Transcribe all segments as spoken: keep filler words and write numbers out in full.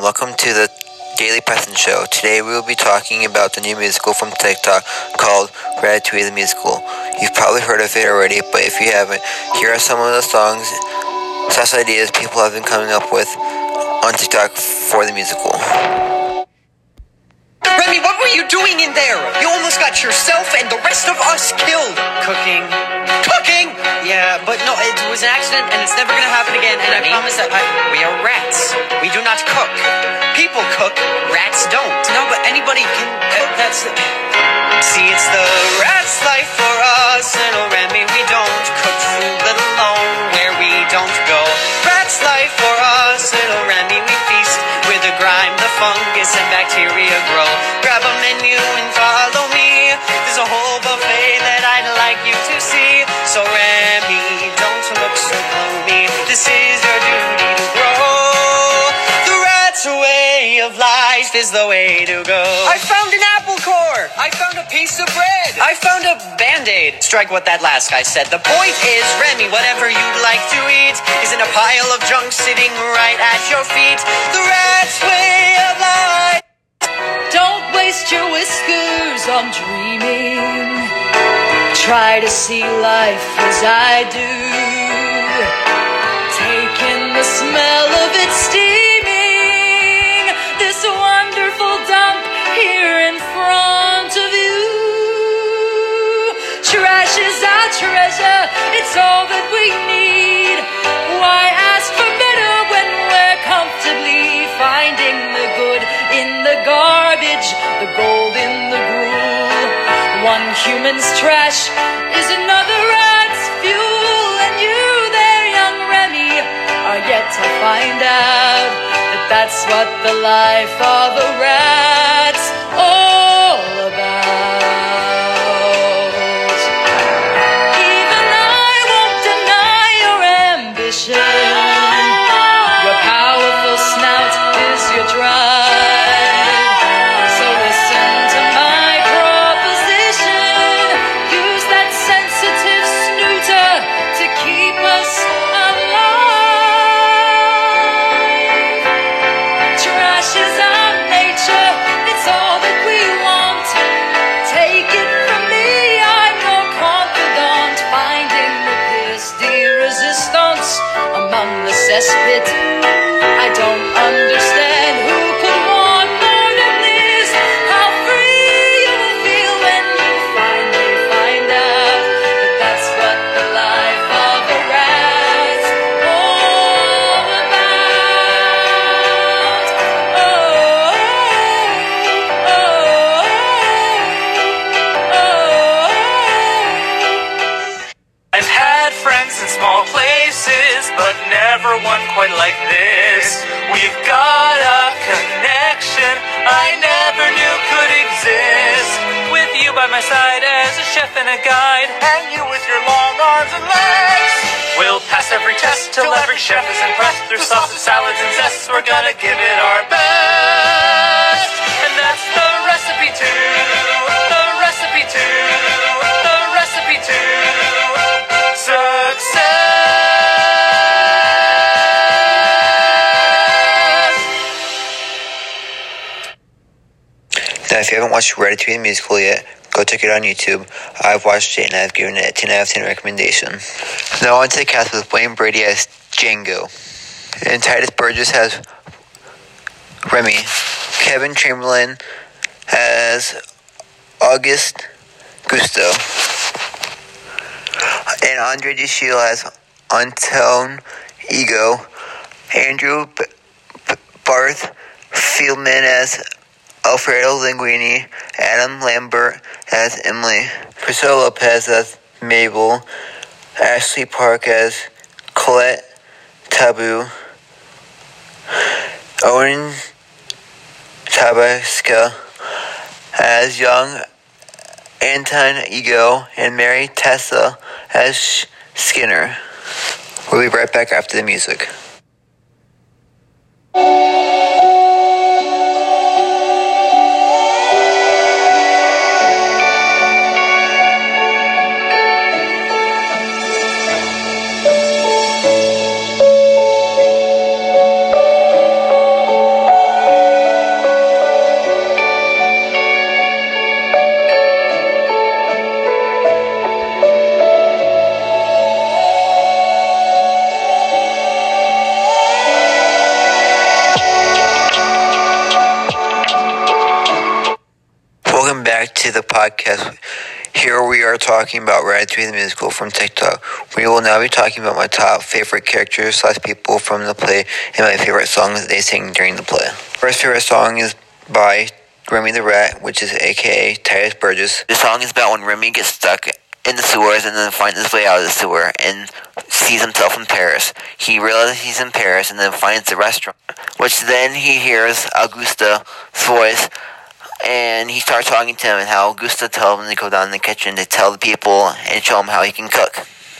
everyone, welcome to the Daily Preston Show. Today we will be talking about the new musical from TikTok called Ratatouille the Musical. You've probably heard of it already, but if you haven't, here are some of the songs slash ideas people have been coming up with on TikTok for the musical. Remy, what were you doing in there? You almost got yourself and the rest of us killed. Cooking. Cooking? Yeah, but no, it was an accident and it's never gonna happen again. And I promise that I, We are rats. We do not cook. People cook. Rats don't. no, but anybody can. Uh, that's. See, it's the rat's life for us. And oh, Remy, we don't cook food, let alone where we don't go. Rat's life for us. And oh, Remy, we feast where the grime, the fungus, and bacteria grow. Grab a menu and follow me. There's a whole buffet that I'd like you to see. So Remy, don't look so gloomy. This is your duty to grow. The rat's way of life is the way to go. I found an apple core! I found a piece of bread! I found a band-aid! Strike what that last guy said. The point is, Remy, whatever you'd like to eat is in a pile of junk sitting right at your feet. The rat's way of life. Don't waste your whiskers on dreaming. Try to see life as I do. Take in the smell of it steaming. This wonderful dump here in front of you. Trash is our treasure. It's all that we need. Why ask for better when we're comfortably finding the good in the garbage, the gold in the gruel. One human's trash is another rat's fuel. And you there, young Remy, are yet to find out that that's what the life of a rat's all about. Even I won't deny your ambition. Your powerful snout is your drive. So listen to my proposition. Use that sensitive snooter to keep us alive. Trash is our nature. It's all that we want. Take it from me, I'm more confident. Finding the pièce de resistance among the cesspit. I don't understand who could want more than this. How free you will feel when you finally find out that that's what the life of a rat's all about. Oh, oh, oh, oh. I've had friends in small places, but never one quite like this. We've got a connection I never knew could exist. With you by my side as a chef and a guide, and you with your long arms and legs. We'll pass every test till every chef is impressed. Through sausage, salads, and zests, we're gonna give it our best. And that's the recipe too, the recipe too, the recipe too. Success. Now, if you haven't watched Ratatouille the Musical yet, go check it out on YouTube. I've watched it and I've given it a ten out of ten recommendation. Now on to the cast with Wayne Brady as Django. And Titus Burgess has Remy. Kevin Chamberlain as August Gusto. And Andre DeShiel as Antone Ego. Andrew B- B- Barth Fieldman as Alfredo Linguini. Adam Lambert as Emily. Priscilla Lopez as Mabel. Ashley Park as Colette Tabu. Owen Tabasca as young Anton Ego. And Mary Tessa as Skinner. We'll be right back after the music. the podcast. Here we are talking about Ratatouille the Musical from TikTok. We will now be talking about my top favorite characters slash people from the play and my favorite songs they sing during the play. First favorite song is by Remy the Rat, which is aka Tituss Burgess. The song is about when Remy gets stuck in the sewers and then finds his way out of the sewer and sees himself in Paris. He realizes he's in Paris and then finds the restaurant, which then he hears Auguste's voice, and he starts talking to him and how Auguste tells him to go down in the kitchen to tell the people and show him how he can cook.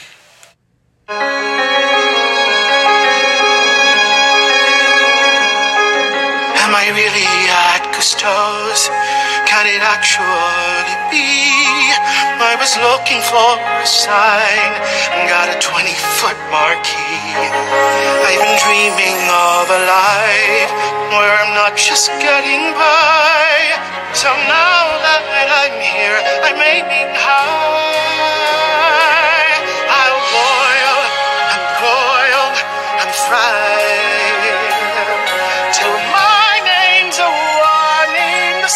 Am I really at Cousteau's? Can it actually be? I was looking for a sign and got a twenty-foot marquee. I've been dreaming of a life where I'm not just getting by. So now that I'm here, I'm aiming high. I'll boil and broil and fry till my name's a one in the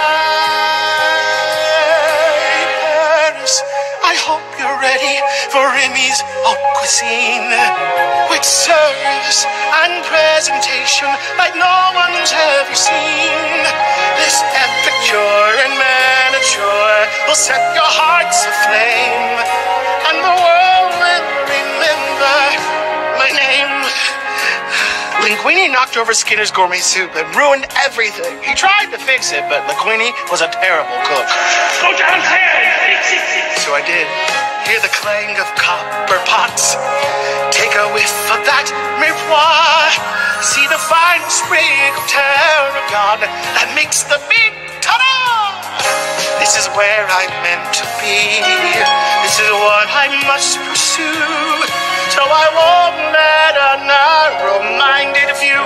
sky. Paris, I hope you're ready for Remy's haute cuisine, with service and presentation like no one's ever seen. This epicure and miniature will set your hearts aflame, and the world will remember my name. Linguini knocked over Skinner's gourmet soup and ruined everything. He tried to fix it, but Linguini was a terrible cook. Go downstairs! So I did. Hear the clang of copper pots. Take a whiff of that miroir. See the fine sprig of tarragon that makes the big ta-da! This is where I'm meant to be. This is what I must pursue. So I won't let a narrow-minded view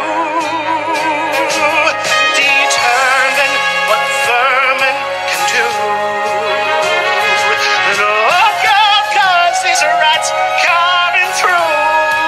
determine what vermin can do. Look out, 'cause these rats coming through.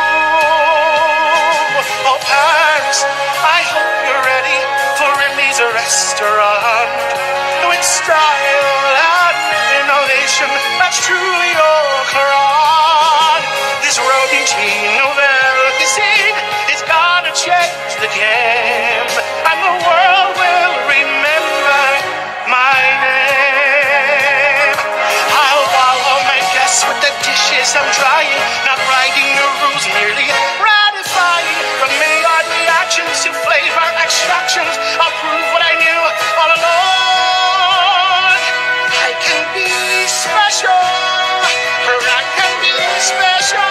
Oh, Paris, I hope you're ready for Remy's restaurant, with style and innovation that's truly your crown. This rodentine nouvelle cuisine is gonna change the game, and the world will remember my name. I'll follow my guests with the dishes I'm trying, not writing the rules, merely ratifying. From milliard reactions to flavor extractions, I'll prove what I knew all along. I can be special, or I can be special.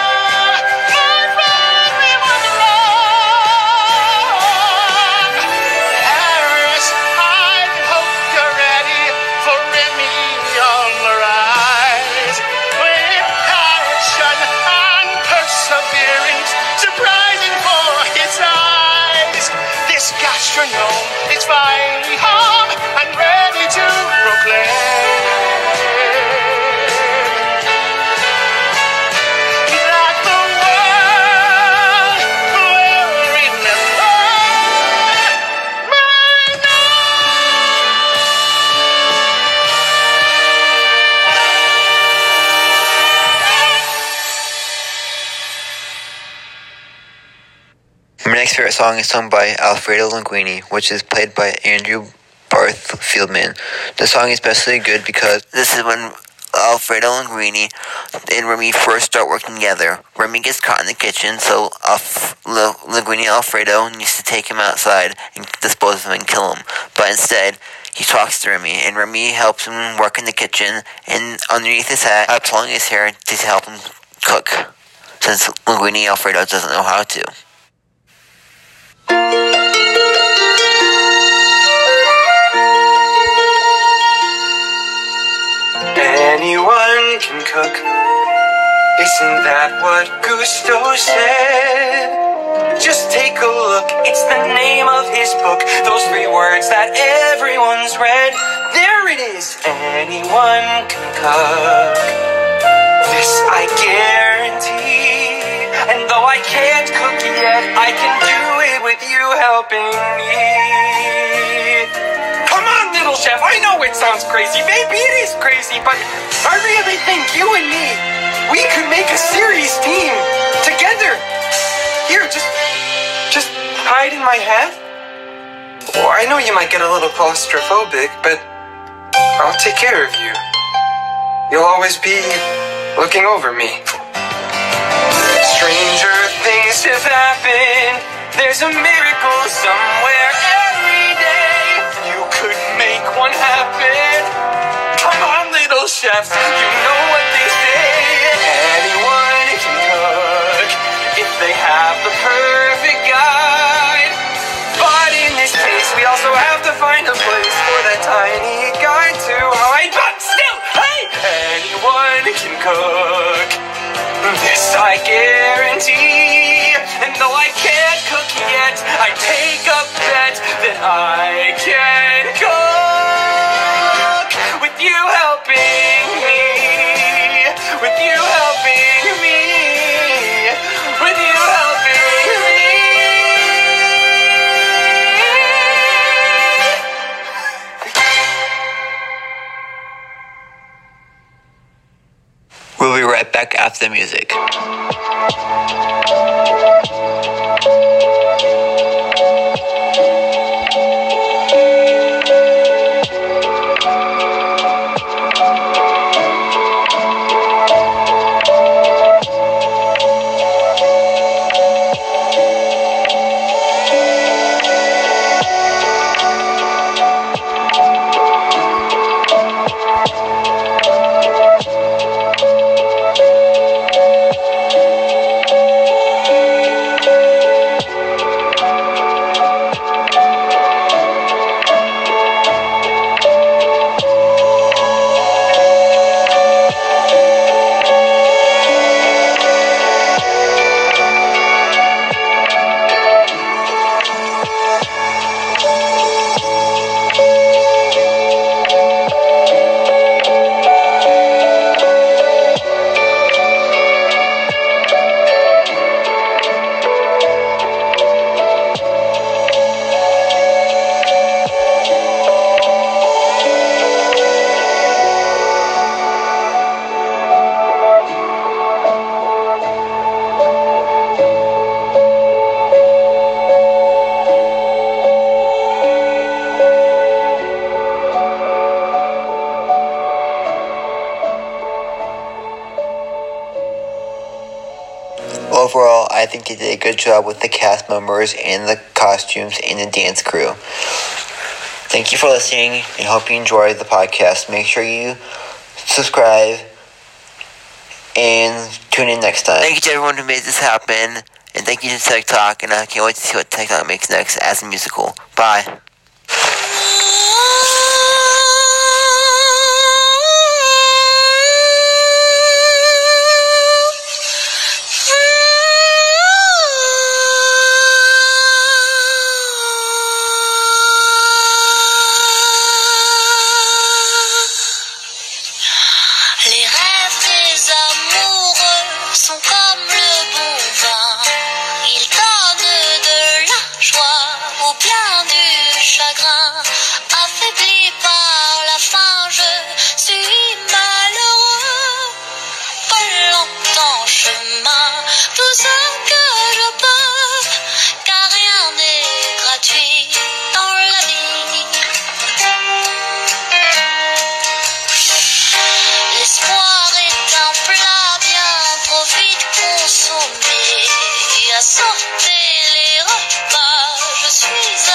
Gastronome is finally home and ready to proclaim that the world will remember my My next favorite song is sung by Alfredo Linguini, which is played by Andrew Barth Fieldman. The song is especially good because this is when Alfredo Linguini and Remy first start working together. Remy gets caught in the kitchen, so Alf- Linguini and Alfredo needs to take him outside and dispose of him and kill him. But instead, he talks to Remy, and Remy helps him work in the kitchen, and underneath his hat, uh, pulling his hair to help him cook, since Linguini and Alfredo doesn't know how to. Anyone can cook. Isn't that what Gusteau said? Just take a look, it's the name of his book. Those three words that everyone's read. There it is, anyone can cook. This I guarantee. And though I can't cook yet, I can do it with you helping me. Come on, little Chef, I know it sounds crazy. Maybe it is crazy, but I really think you and me, we could make a series team together. Here, just, just hide in my hat. Oh, I know you might get a little claustrophobic, but I'll take care of you. You'll always be looking over me. Stranger things have happened. There's a miracle somewhere every day. You could make one happen. Come on, little chefs, you know what they say. Anyone can cook if they have the perfect guide. But in this case, we also have to find a place for that tiny guy to hide. But still, hey, anyone can cook. This I guarantee. And though I can't cook yet, I take a bet that I can cook. With you helping me. With you helping me. With you helping me. We'll be right back after the music. Overall, I think they did a good job with the cast members and the costumes and the dance crew. Thank you for listening and hope you enjoyed the podcast. Make sure you subscribe and tune in next time. Thank you to everyone who made this happen, and thank you to TikTok, and I can't wait to see what TikTok makes next as a musical. Bye. Sortez les repas, je suis